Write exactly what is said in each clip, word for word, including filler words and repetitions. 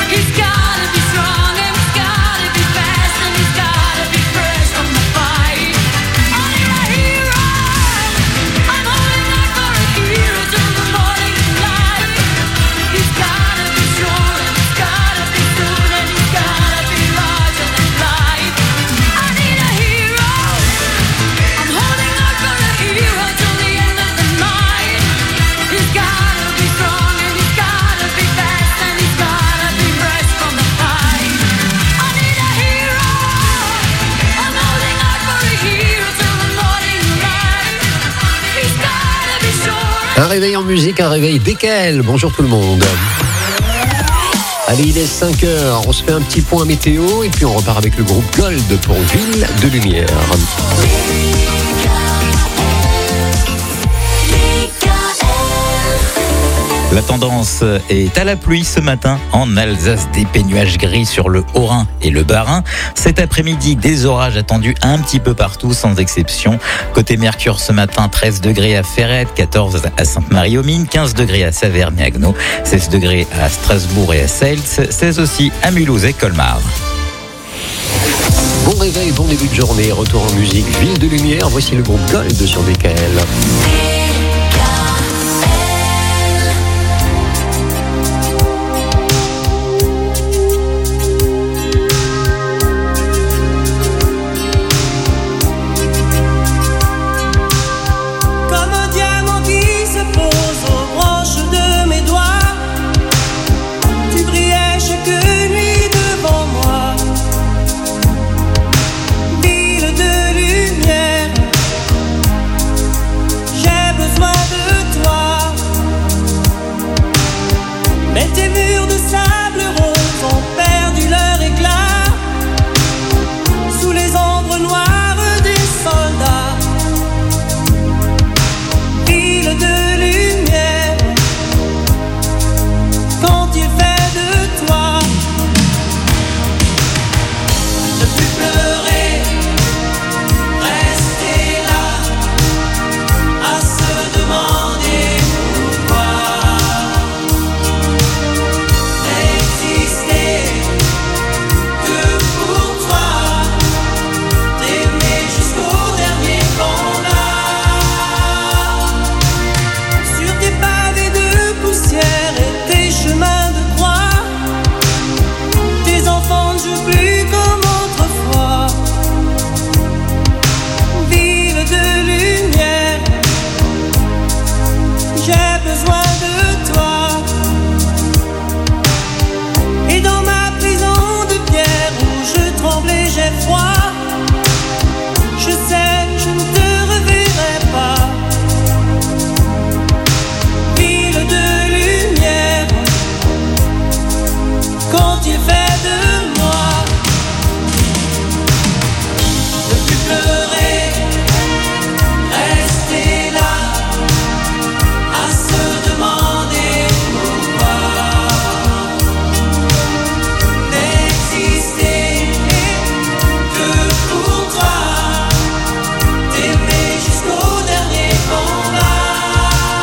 Un réveil en musique, un réveil d'Ekel. Bonjour tout le monde. Allez, il est cinq heures, on se fait un petit point météo et puis on repart avec le groupe Gold pour Ville de Lumière. La tendance est à la pluie ce matin en Alsace, des pénuages gris sur le Haut-Rhin et le Bas-Rhin. Cet après-midi, des orages attendus un petit peu partout, sans exception. Côté Mercure ce matin, treize degrés à Ferrette, quatorze à Sainte-Marie-aux-Mines, quinze degrés à Saverne et Haguenau, seize degrés à Strasbourg et à Seltz, seize aussi à Mulhouse et Colmar. Bon réveil, bon début de journée, retour en musique, Ville de Lumière, voici le groupe Gold sur D K L.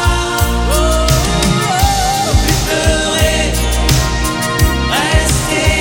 Rester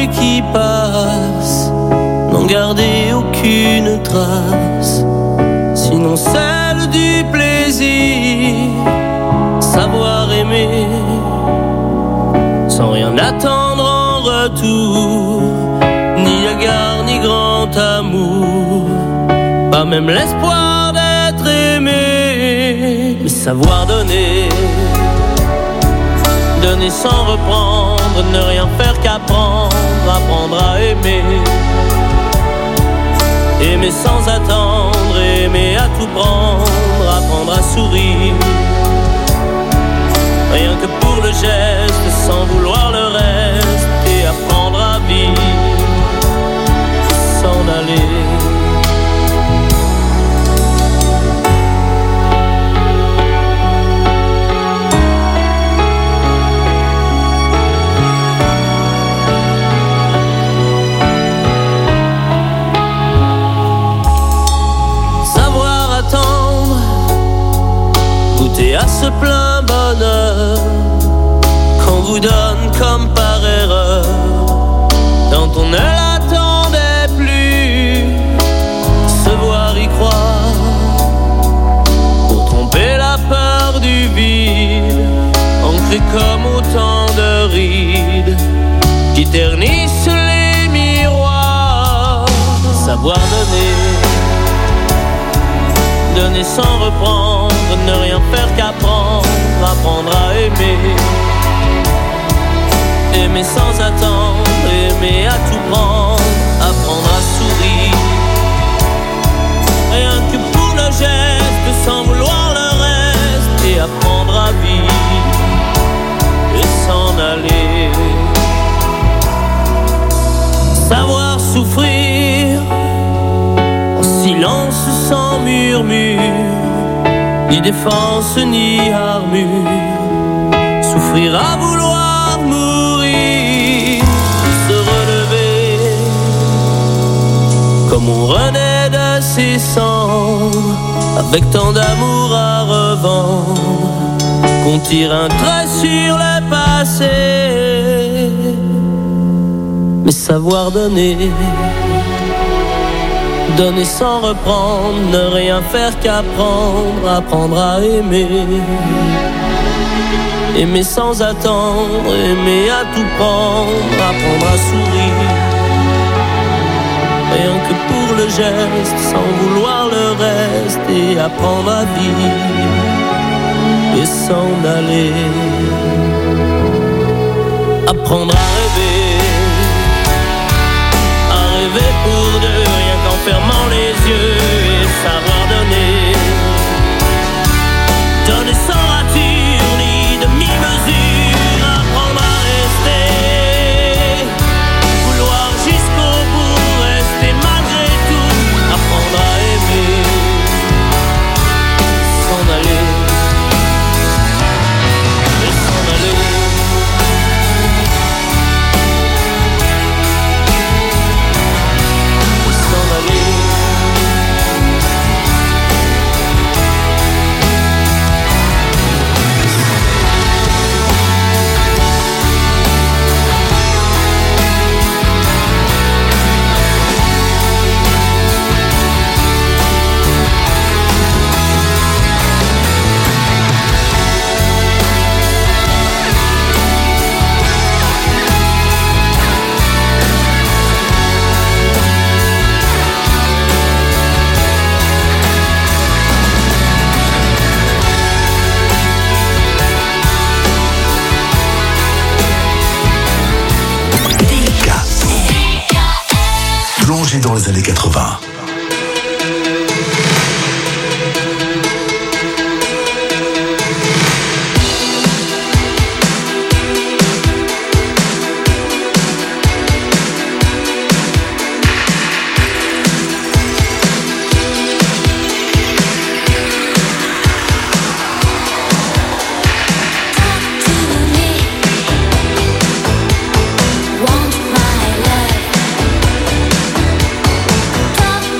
et qui passe, n'en garder aucune trace, sinon celle du plaisir, savoir aimer, sans rien attendre en retour, ni égard ni grand amour, pas même l'espoir d'être aimé, mais savoir donner, donner sans reprendre, ne rien faire qu'apprendre, apprendre à aimer, aimer sans attendre, aimer à tout prendre, apprendre à sourire, rien que pour le geste, sans vouloir le reste, et apprendre à vivre, s'en aller. À ce plein bonheur qu'on vous donne comme par erreur, quand on ne l'attendait plus, se voir y croire, pour tromper la peur du vide, ancré comme autant de rides qui ternissent les miroirs, savoir donner, donner sans reprendre, ne rien faire qu'apprendre, apprendre à aimer, aimer sans attendre, aimer à tout prendre, apprendre à sourire, rien que pour le geste, sans vouloir le reste, et apprendre à vivre, et s'en aller, savoir souffrir, en silence sans murmure, ni défense ni armure, souffrir à vouloir mourir, se relever, comme on renaît de ses cendres, avec tant d'amour à revendre, qu'on tire un trait sur le passé, mais savoir donner, donner sans reprendre, ne rien faire qu'apprendre, apprendre à aimer, aimer sans attendre, aimer à tout prendre, apprendre à sourire, rien que pour le geste, sans vouloir le reste, et apprendre à vivre, et s'en aller, apprendre à rêver, à rêver pour deux, rien qu'en fermant les yeux, et savoir donner, donner sans rature ni demi-mesure, apprendre à rester, vouloir jusqu'au bout, rester malgré tout, apprendre à aimer, s'en aller, et s'en aller. Plongé dans les années quatre-vingts. Want my love, talk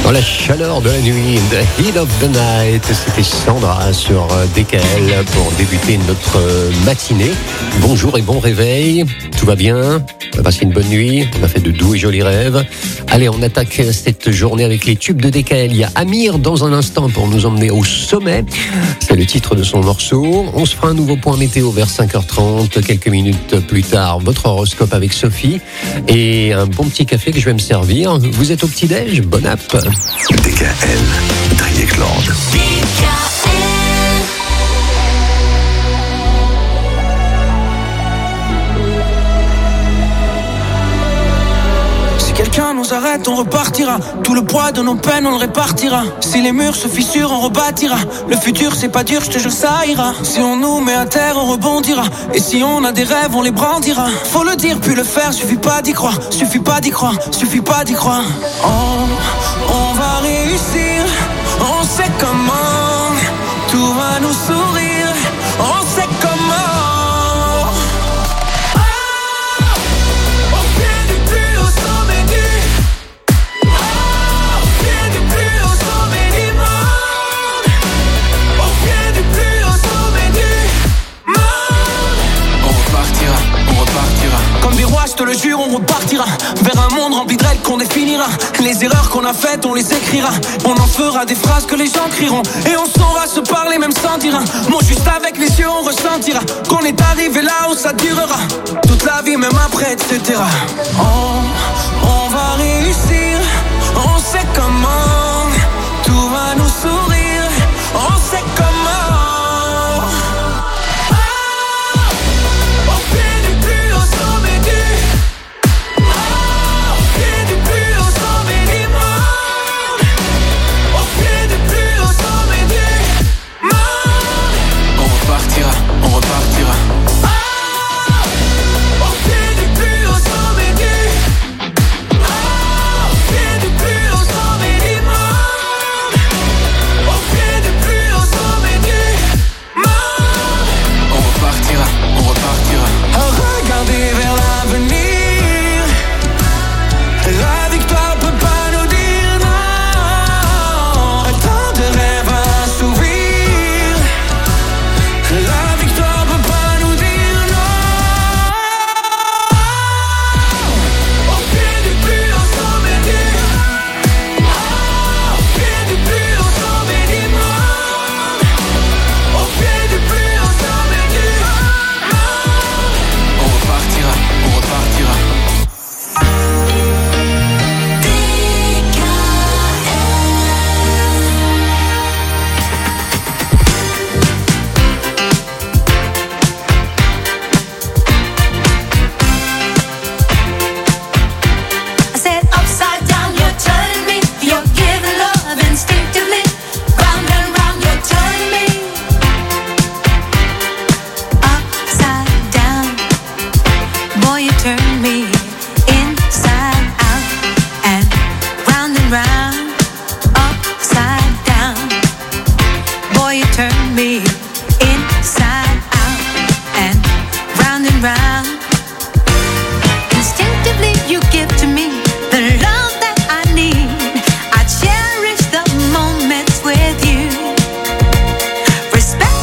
Dans la chaleur de la nuit, The Heat of the Night, c'était Sandra sur D K L pour débuter notre matinée. Bonjour et bon réveil, tout va bien, on a passé une bonne nuit, on a fait de doux et jolis rêves. Allez, on attaque cette journée avec les tubes de D K L. Il y a Amir dans un instant pour nous emmener au sommet, c'est le titre de son morceau. On se fera un nouveau point météo vers cinq heures trente, quelques minutes plus tard, votre horoscope avec Sophie et un bon petit café que je vais me servir. Vous êtes au petit-déj, bon app. D K L, Dialekland. D K L. Si quelqu'un nous arrête, on repartira. Tout le poids de nos peines, on le répartira. Si les murs se fissurent, on rebâtira. Le futur, c'est pas dur, je te jure, ça ira. Si on nous met à terre, on rebondira. Et si on a des rêves, on les brandira. Faut le dire, puis le faire, suffit pas d'y croire. Suffit pas d'y croire, suffit pas d'y croire. Oh, on va réussir, on sait comment. Tout va nous sourire, on sait comment. Je te le jure, on repartira vers un monde rempli de règles qu'on définira. Les erreurs qu'on a faites, on les écrira. On en fera des phrases que les gens crieront. Et on saura se parler même sans dire un mot. Juste avec les yeux, on ressentira qu'on est arrivé là où ça durera toute la vie, même après, et cetera. Oh, on va réussir, on sait comment. Tout va nous sourire, on sait comment.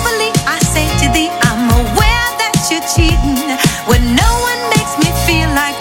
When no one makes me feel like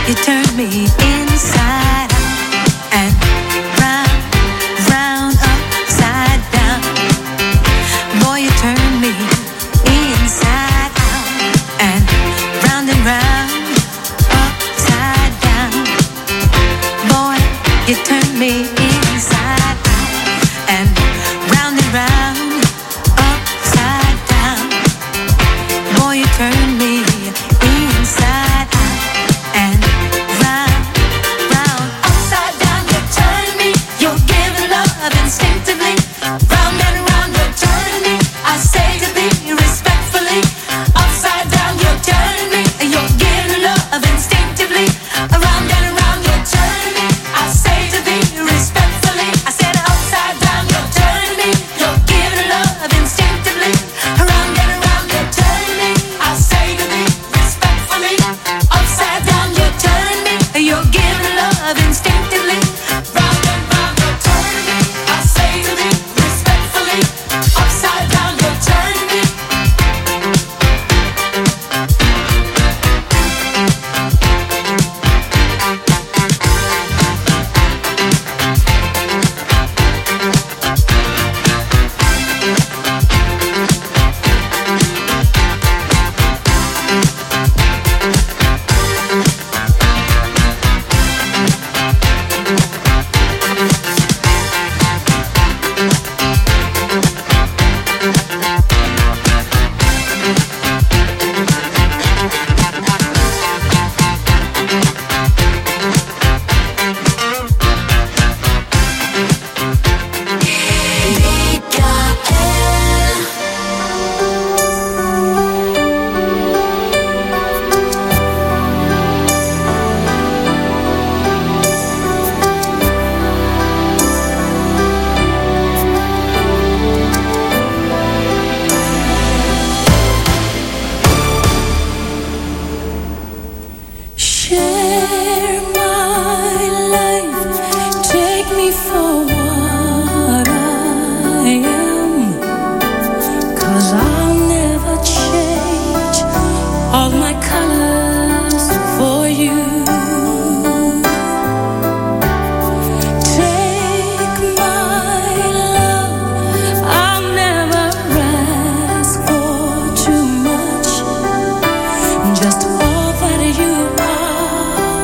You turn me inside out and round, round, upside down. Boy, you turn me inside out and round and round, upside down. Boy, you turn me inside out and round and round, upside down. Boy, you turn me inside out and round, round, upside down. You turn me, you're giving love instinctively. Round and round, you're turning me. I say to thee respectfully, upside down, you're turning me. You're giving love instinctively. Around and around, you're turning me. I say to thee respectfully. I said upside down, you're turning me. You're giving love instinctively. Around and around, you're turning me. I say to thee respectfully. Upside down, you're turning me. You're giving love instinctively. Round and round, you're turning me. I say to thee respectfully. Upside down, you're turning me. Share my life, take me for what I am, 'cause I'll never change all my colors for you. Take my love, I'll never ask for too much, just all that you are.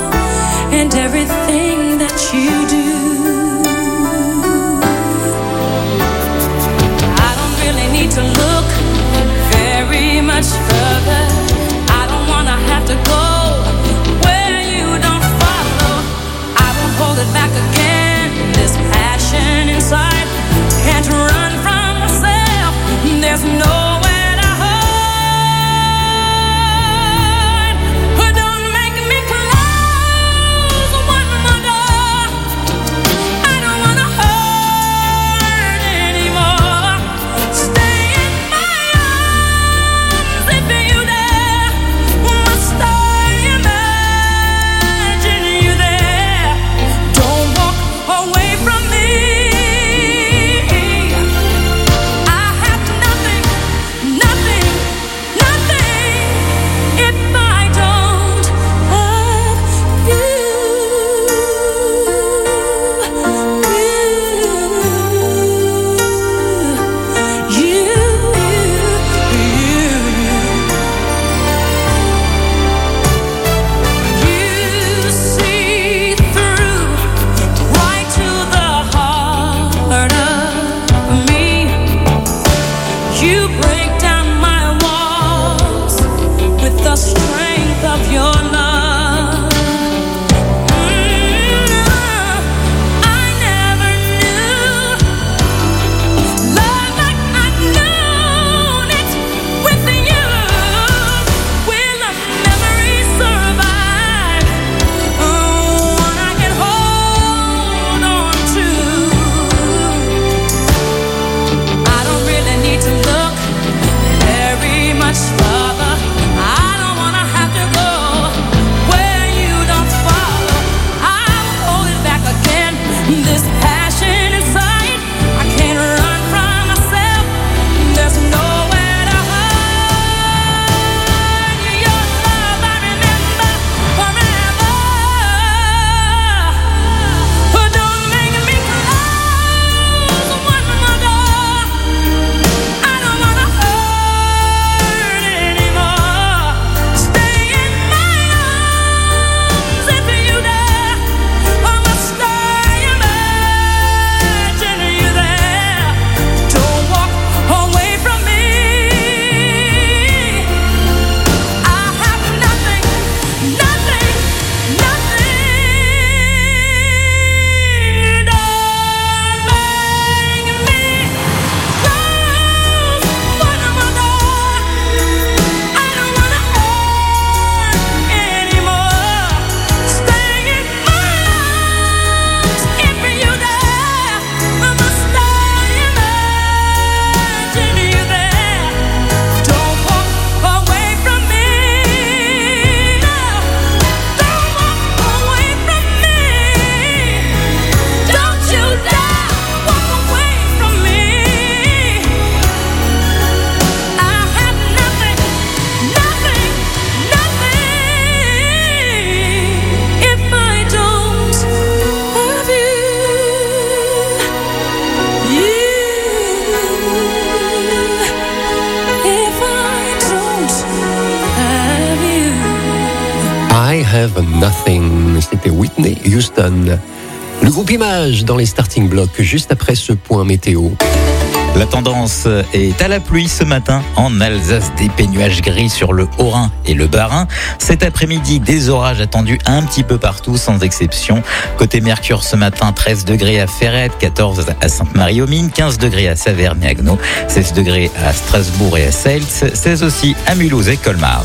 I Have Nothing. C'était Whitney Houston. Le groupe Image dans les starting blocks juste après ce point météo. La tendance est à la pluie ce matin en Alsace, des pénuages gris sur le Haut-Rhin et le Bas-Rhin. Cet après-midi, des orages attendus un petit peu partout sans exception. Côté Mercure ce matin, treize degrés à Ferrette, quatorze à Sainte-Marie-aux-Mines, quinze degrés à Saverne et Haguenau, seize degrés à Strasbourg et à Seltz, seize aussi à Mulhouse et Colmar.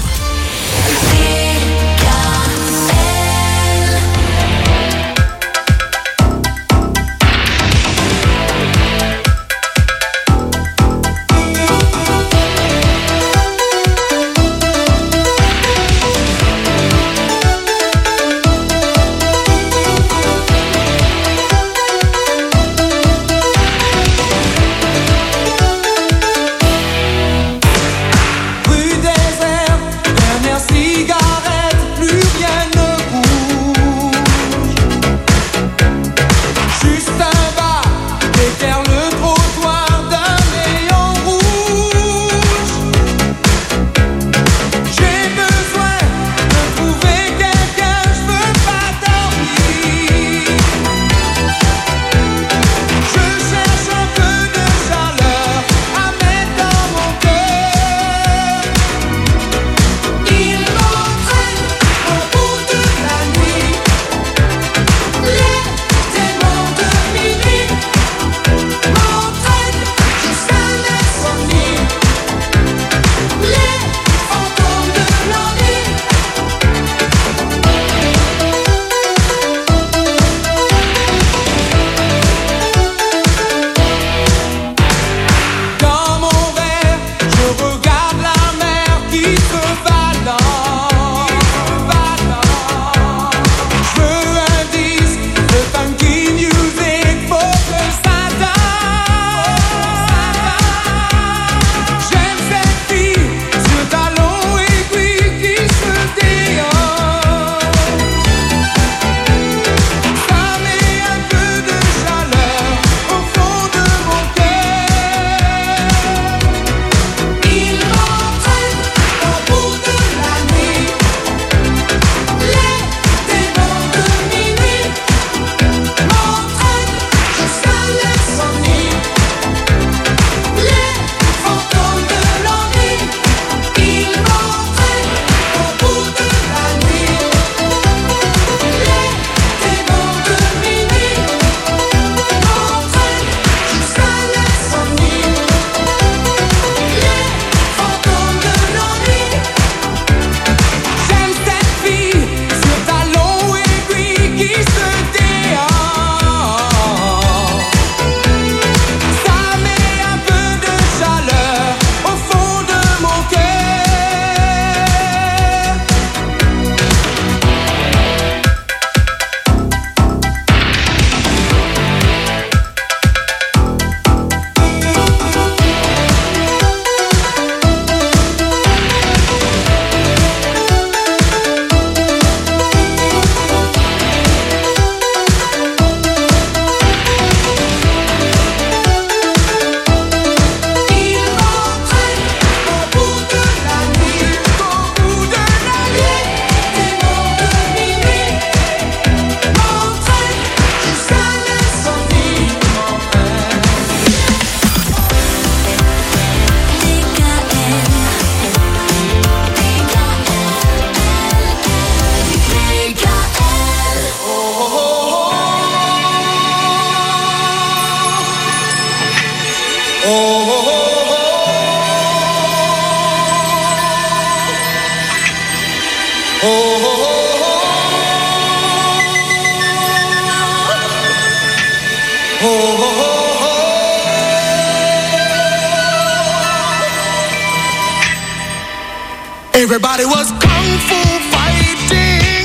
Everybody was kung fu fighting.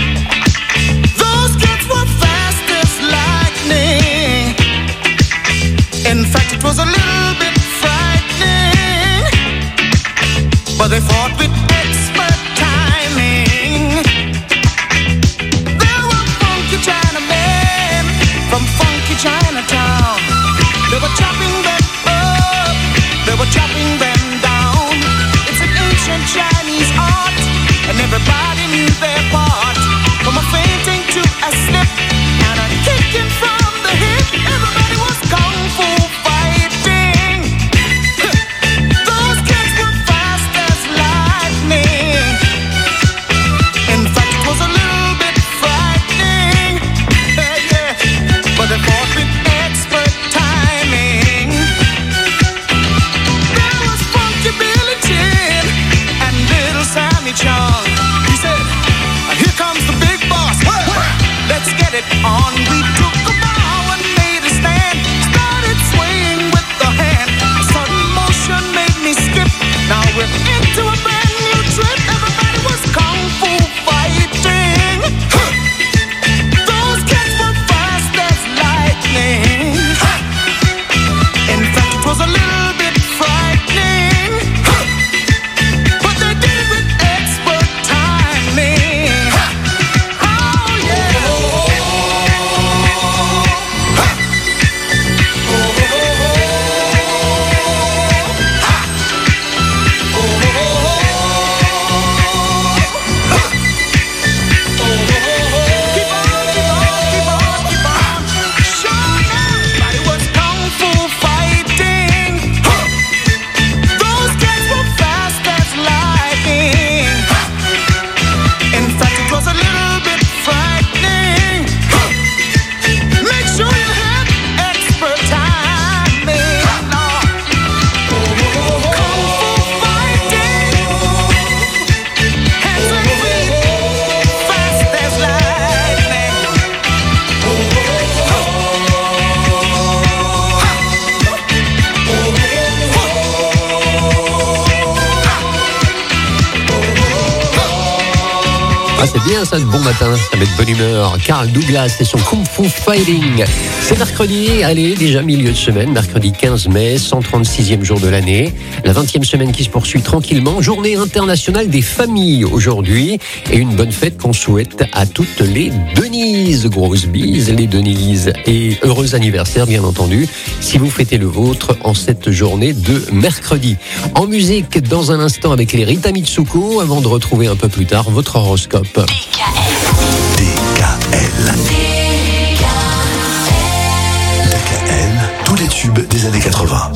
Those kids were fast as lightning. In fact, it was a little bit frightening, but they fought with expert timing. There were funky Chinamen from funky Chinatown. They were chopping them up, they were chopping them down. It's an ancient Chinese art, and everybody Ah, c'est bien ça, de bon matin, ça met de bonne humeur. Carl Douglas et son Kung Fu Fighting. C'est mercredi, allez, déjà milieu de semaine, mercredi quinze mai, cent trente-sixième jour de l'année. La vingtième semaine qui se poursuit tranquillement. Journée internationale des familles aujourd'hui. Et une bonne fête qu'on souhaite à toutes les Denise. Grosse bise, les Denise. Et heureux anniversaire, bien entendu, si vous fêtez le vôtre en cette journée de mercredi. En musique, dans un instant avec les Rita Mitsuko, avant de retrouver un peu plus tard votre horoscope. D K L. D K L, tous les tubes des années quatre-vingts.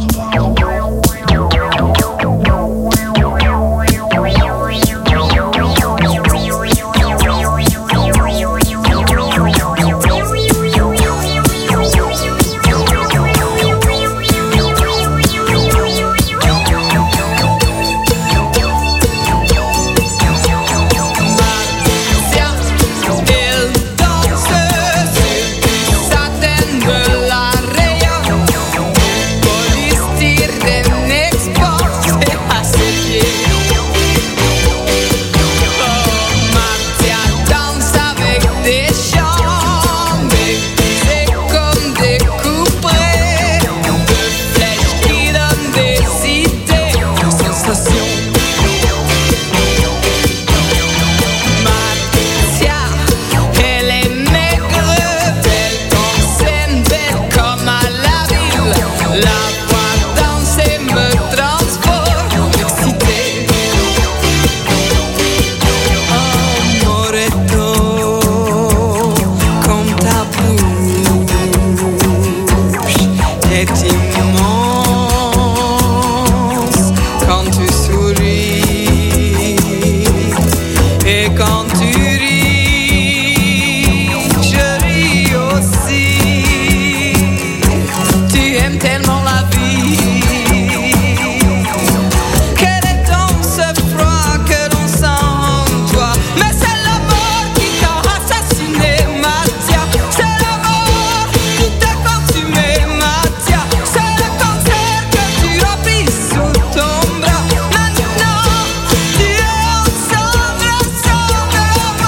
Maintenant, tu es ensemble, ensemble.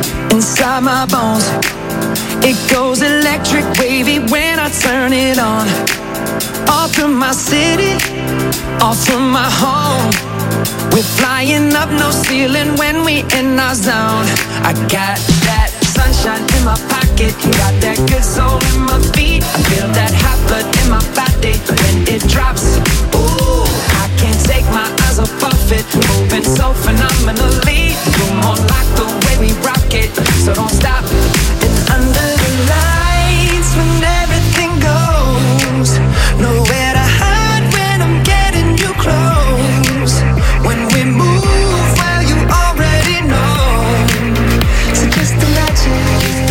inside my bones. It goes electric wavy when I turn it on. Off from my city, off from my home. We're flying up, no ceiling when we in our zone. I got that sunshine in my pocket, got that good soul in my feet. I feel that hot blood in my body when it drops. Ooh, I can't take my eyes off of it, moving so phenomenally. You're more like the way we rock it, so don't stop. And under the lights when everything goes, nowhere to hide when I'm getting you close. When we move, well you already know. So just imagine.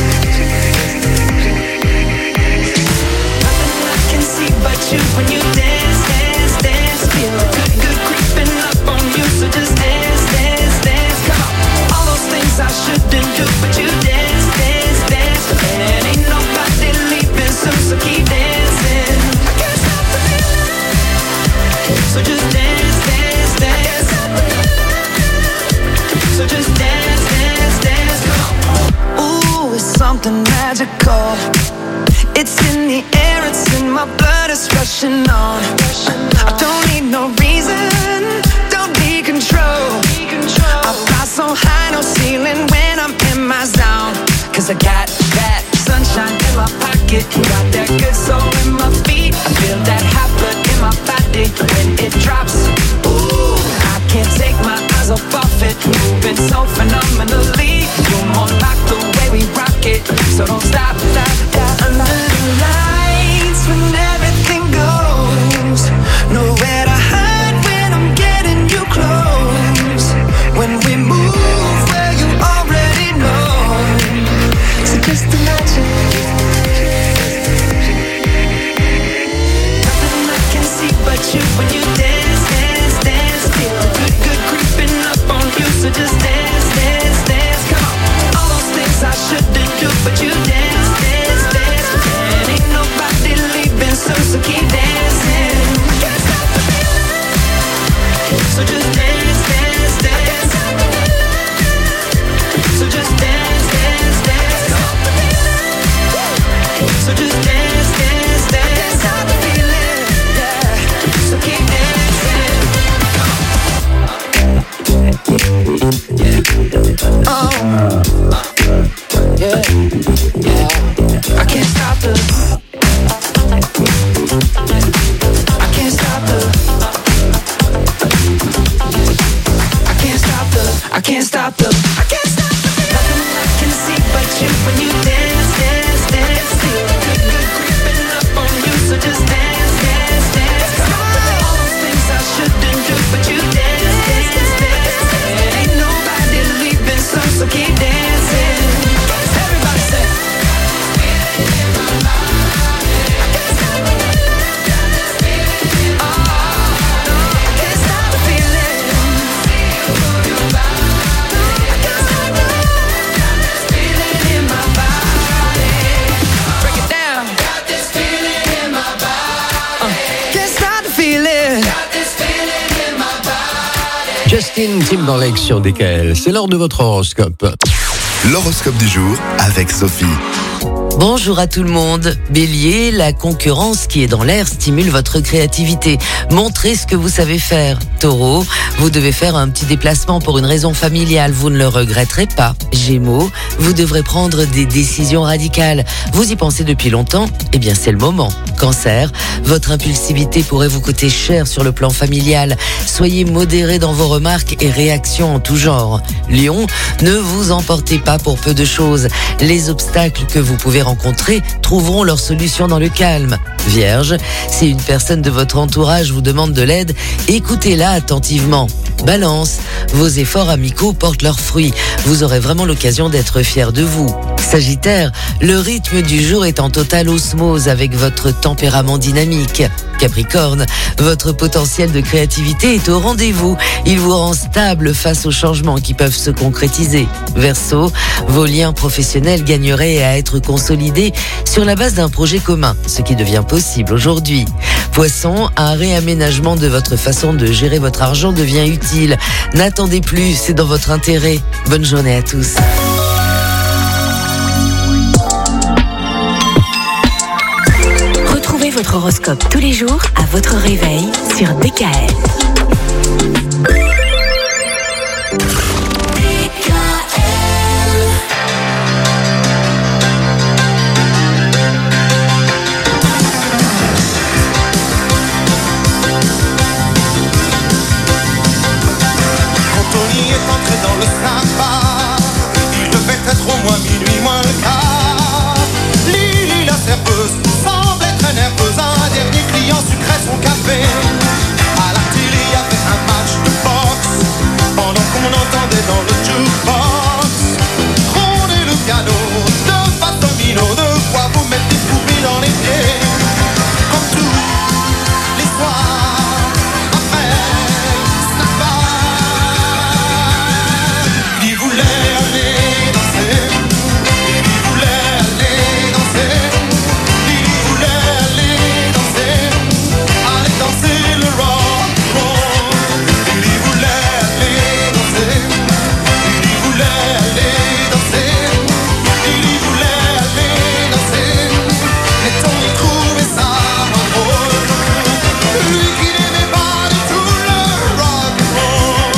Nothing I can see but you when you dance, dance, dance. Feel good, good creeping up on you. So just dance, dance, dance. Come on. All those things I shouldn't do, but you dance, dance, dance. And ain't nobody leaving soon, so keep dancing. I can't stop the feeling. So just dance, dance, dance. So just dance, dance, dance. Come on. Ooh, it's something magical. It's in the air, it's in my blood, it's rushing on. I don't need no reason, don't need control. I fly so high, no ceiling when I'm in my zone. Cause I got that sunshine in my pocket, got that good soul in my feet. I feel that hot blood in my body when it drops. Ooh, I can't take my eyes off of it, moving so phenomenally. You're more like the way we rock it, so don't stop, stop, stop. Under the lights when everything goes, nowhere to hide when I'm getting you close. When we move, well you already know. So just imagine. Nothing I can see but you when you dance, dance, dance. Feel good, good creeping up on you. So just dance, dance, dance. Come on. All those things I shouldn't do, but you dance, dance, dance. And ain't nobody leaving soon, so keep dancing. Can't stop the feeling. So just dance, dance, dance. So just dance, dance, dance. So just dance, dance, dance. Stop the feeling, yeah. So keep dancing. Oh, yeah, yeah. I can't stop the. I can't stop the. I can't stop the. I can't stop the. I can't stop the. Nothing I can see but you when you dance, dance, dance. Feel good, good creeping up on you. So just dance, dance, dance. All those things I shouldn't do, but you dance, dance, dance. And ain't nobody leaving soon, so keep dancing. Everybody say. Justin Timberlake sur D K L. C'est l'heure de votre horoscope. L'horoscope du jour avec Sophie. Bonjour à tout le monde. Bélier, la concurrence qui est dans l'air stimule votre créativité. Montrez ce que vous savez faire. Taureau, vous devez faire un petit déplacement pour une raison familiale. Vous ne le regretterez pas. Gémeaux, vous devrez prendre des décisions radicales. Vous y pensez depuis longtemps? Eh bien, c'est le moment. Cancer, votre impulsivité pourrait vous coûter cher sur le plan familial. Soyez modéré dans vos remarques et réactions en tout genre. Lion, ne vous emportez pas pour peu de choses. Les obstacles que vous pouvez rencontrer trouveront leur solution dans le calme. Vierge, si une personne de votre entourage vous demande de l'aide, écoutez-la attentivement. Balance, vos efforts amicaux portent leurs fruits. Vous aurez vraiment l'occasion d'être fier de vous. Sagittaire, le rythme du jour est en totale osmose avec votre tempérament dynamique. Capricorne, votre potentiel de créativité est au rendez-vous. Il vous rend stable face aux changements qui peuvent se concrétiser. Verseau, vos liens professionnels gagneraient à être consolidés sur la base d'un projet commun, ce qui devient possible aujourd'hui. Poisson, un réaménagement de votre façon de gérer votre argent devient utile. N'attendez plus, c'est dans votre intérêt. Bonne journée à tous. Écoutez votre horoscope tous les jours à votre réveil sur D K L. Dans le sympa, il devait être au moins minuit moins le quart. Lily la serveuse semble être nerveuse. Un dernier client sucrait son café. À la télé il y avait un match de boxe pendant qu'on entendait dans le jukebox rôder le piano de Fatomino. De quoi vous mettre des fourmis dans les pieds. Comme tous les soirs après Snapback. Il voulait aller danser, il voulait aller danser, il voulait aller danser, aller danser le rock and roll. Il voulait aller danser, il voulait aller danser, il voulait aller danser, mais Tony trouvait ça drôle. Lui qui n'aimait pas du tout le rock and roll.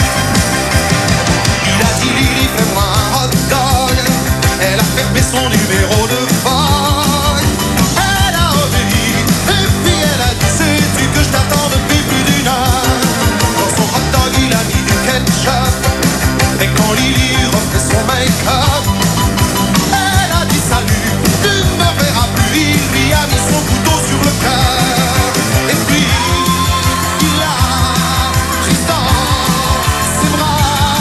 Il a dit Lily fais-moi un hot dog. Elle a fait son numéro de vague. Elle a obéi et puis elle a dit sais-tu que je t'attends depuis plus d'une heure. Dans son hot dog il a mis du ketchup. Et quand Lily refait son make-up, elle a dit salut, tu ne me verras plus. Il lui a mis son couteau sur le cœur. Et puis il a pris dans ses bras.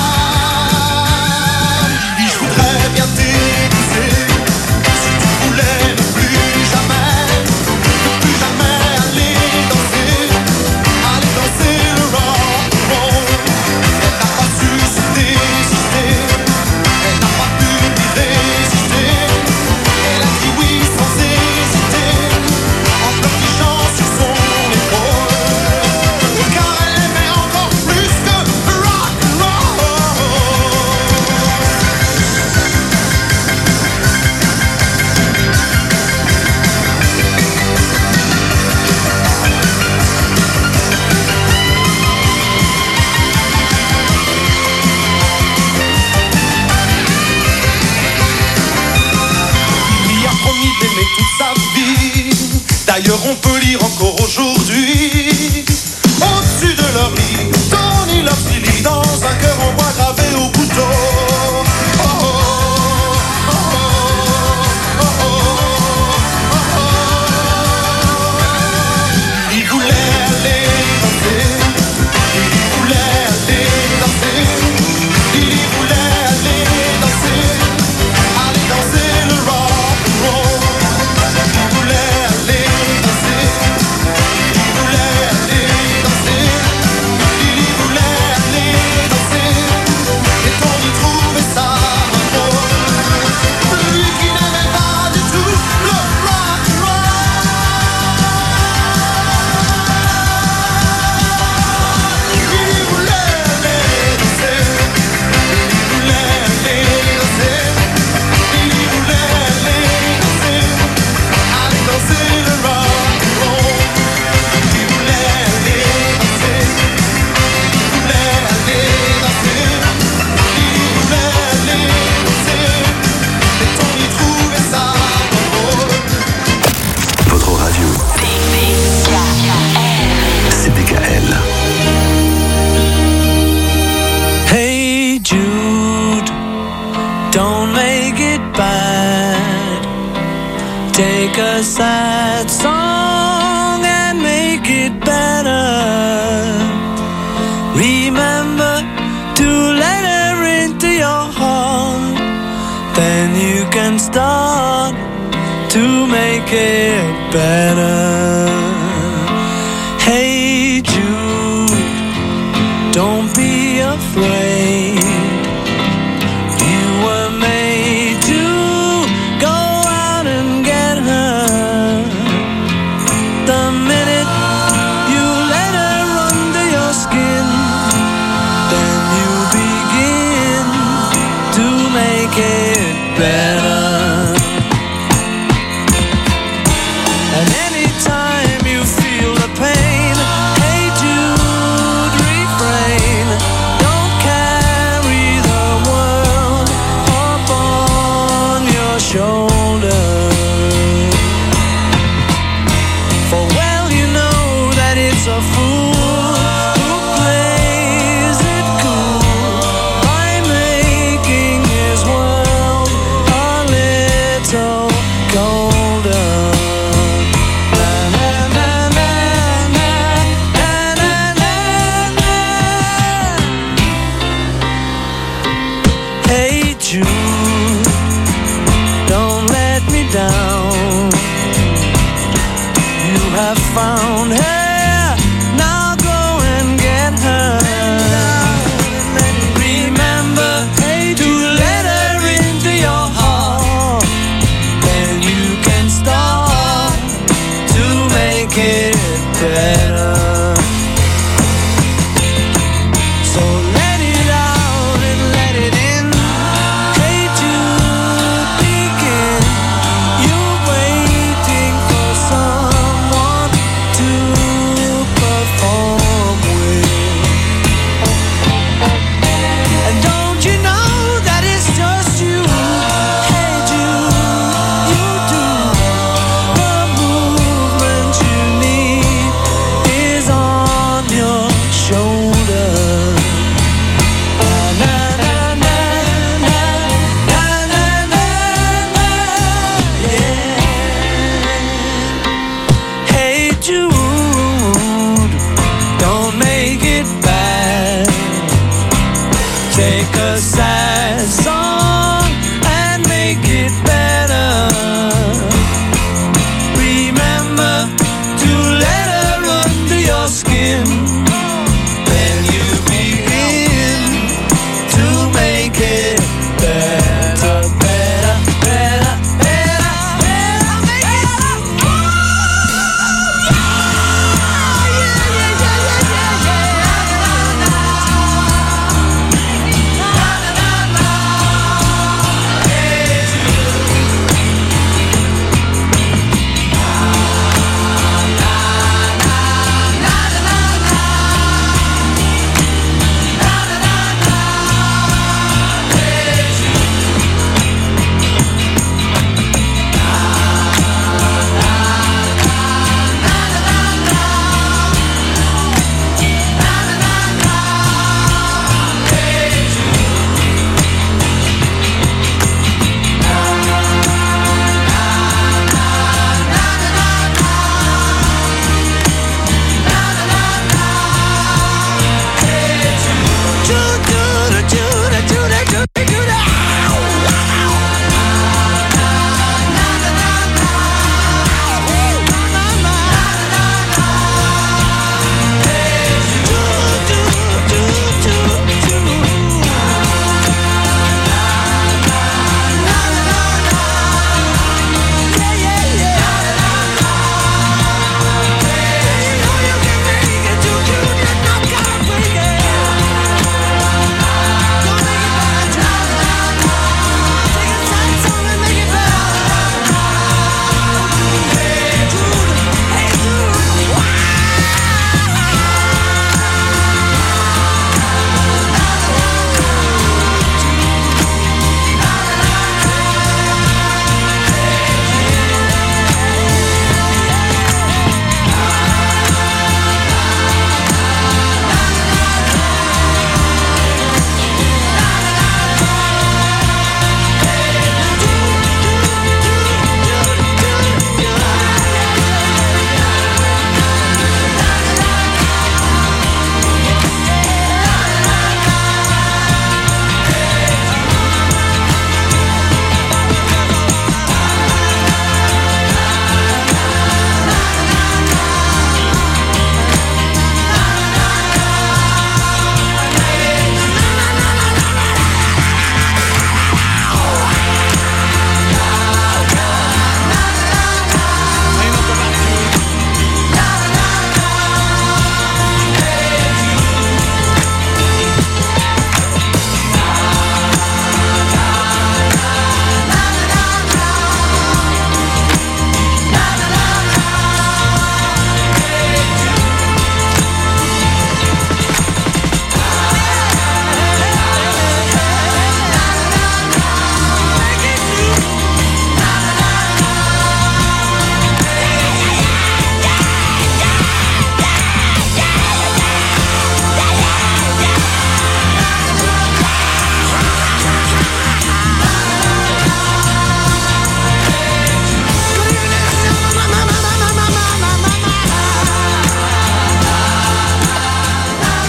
Je voudrais bien t'épouser si tu voulais ne plus jamais, ne plus jamais aller danser, aller danser le rock and roll. Elle n'a pas su se désister, elle n'a pas pu lui résister. Elle a dit oui sans hésiter, en s'affichant sur son épaule, car elle aimait encore plus que le rock and roll. Il lui a promis d'aimer toute sa vie. D'ailleurs on peut lire encore aujourd'hui au-dessus de leur lit Tony Love Lily dans un cœur en bois gravé au couteau. Oh, oh, oh, oh, oh, oh, oh, oh. Il voulait aller danser, il voulait aller danser, il voulait aller danser, aller danser le rock and roll. Il voulait aller danser, il voulait aller danser, il voulait aller danser, et on y trouvait ça drôle. Lui qui n'aimait pas du tout le rock and roll. Il voulait aller danser, il voulait aller danser, il voulait aller danser, aller danser le rock and roll. Il voulait aller danser, il voulait aller danser, il voulait aller danser, et on y trouvait ça drôle. Votre radio, c'est D K L. Hey Jude, don't make it bad. Take a sad song and make it better. Remember to let her into your heart. Then you can start to make it better. Hey Jude, don't be afraid. You were made to go out and get her. The minute you let her under your skin, then you begin to make it better. And anytime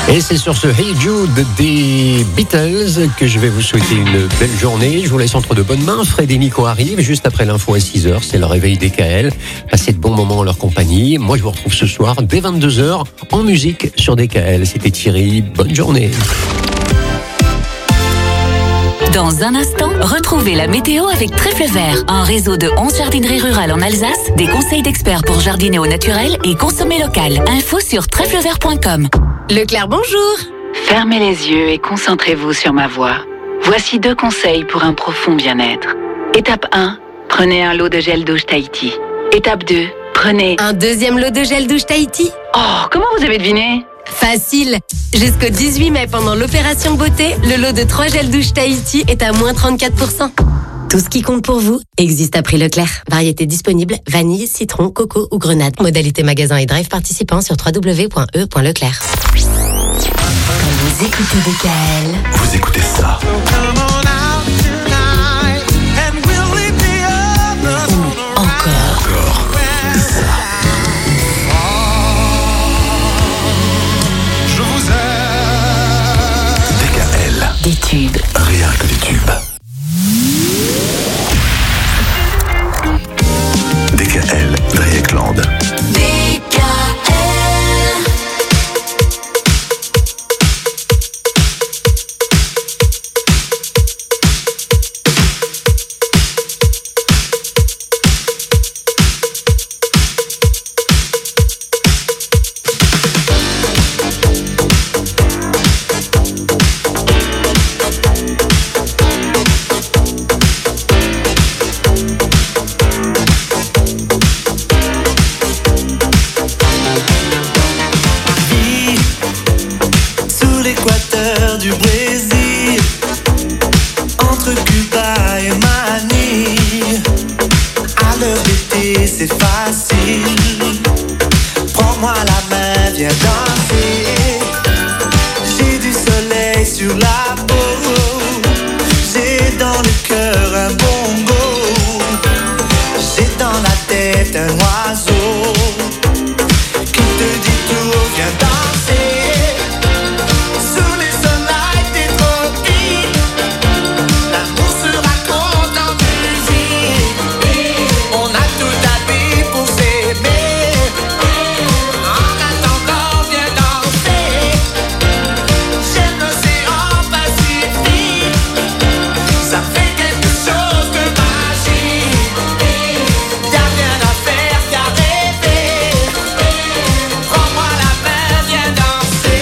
Et c'est sur ce Hey Jude des Beatles que je vais vous souhaiter une belle journée. Je vous laisse entre de bonnes mains. Fred et Nico arrivent juste après l'info à six heures. C'est le réveil D K L. Passez de bons moments en leur compagnie. Moi, je vous retrouve ce soir dès vingt-deux heures en musique sur D K L. C'était Thierry. Bonne journée. Dans un instant, retrouvez la météo avec Trèfle Vert, un réseau de onze jardineries rurales en Alsace, des conseils d'experts pour jardiner au naturel et consommer local. Info sur trèfle vert point com. Leclerc, bonjour. Fermez les yeux et concentrez-vous sur ma voix. Voici deux conseils pour un profond bien-être. Étape un, prenez un lot de gel douche Tahiti. Étape deux, prenez... Un deuxième lot de gel douche Tahiti. Oh, comment vous avez deviné ? Facile. Jusqu'au dix-huit mai, pendant l'opération beauté, le lot de trois gels douche Tahiti est à moins trente-quatre pour cent. Tout ce qui compte pour vous existe à prix Leclerc. Variété disponible, vanille, citron, coco ou grenade. Modalité magasin et drive participant sur w w w point e point leclerc. Quand vous écoutez D K L, Vous écoutez ça. encore. Encore. Ça. Je vous aime. D K L. Des tubes. Rien que des tubes. D K L, Dreieckland. D K L. Sous l'équateur du Brésil, entre Cuba et Manille, à l'heure d'été c'est facile. Prends-moi la main, viens danser. J'ai du soleil sur la peau, j'ai dans le cœur un bongo, j'ai dans la tête un oiseau qui te dit tout, viens danser. Sous les soleils des tropiques, l'amour se raconte en musique. On a tout à vivre pour s'aimer. En attendant, viens danser. J'aime l'océan Pacifique, ça fait quelque chose de magique. Y'a rien à faire qu'à rêver. Prends-moi la main, viens danser.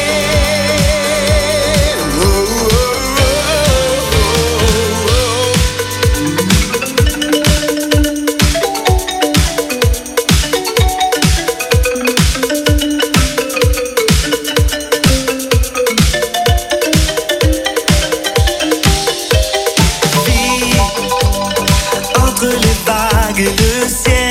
Oh, oh, oh, Vie, entre les vagues et le ciel.